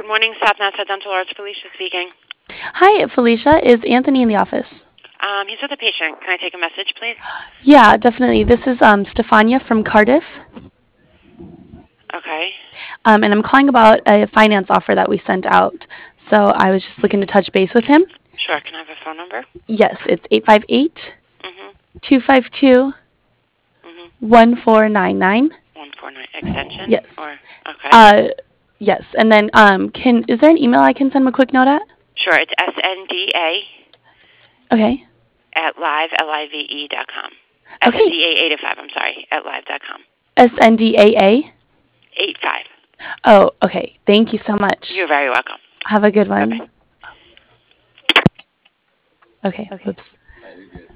Good morning, South Nassau Dental Arts. Felicia speaking. Hi, Felicia. Is Anthony in the office? He's with a patient. Can I take a message, please? Yeah, definitely. This is Stefania from Cardiff, Okay. and I'm calling about a finance offer that we sent out. So I was just looking to touch base with him. Sure. Can I have a phone number? Yes, it's 858 Mm-hmm. 252 Mm-hmm. 1499. 149 extension? Yes. Or, okay. Uh, yes. And then is there an email I can send him a quick note at? Sure. It's SNDA Okay. at live.com. Okay. SNDA 85, I'm sorry, at live.com. SNDAA. 85. Oh, okay. Thank you so much. You're very welcome. Have a good Bye-bye. one. Okay. Whoops.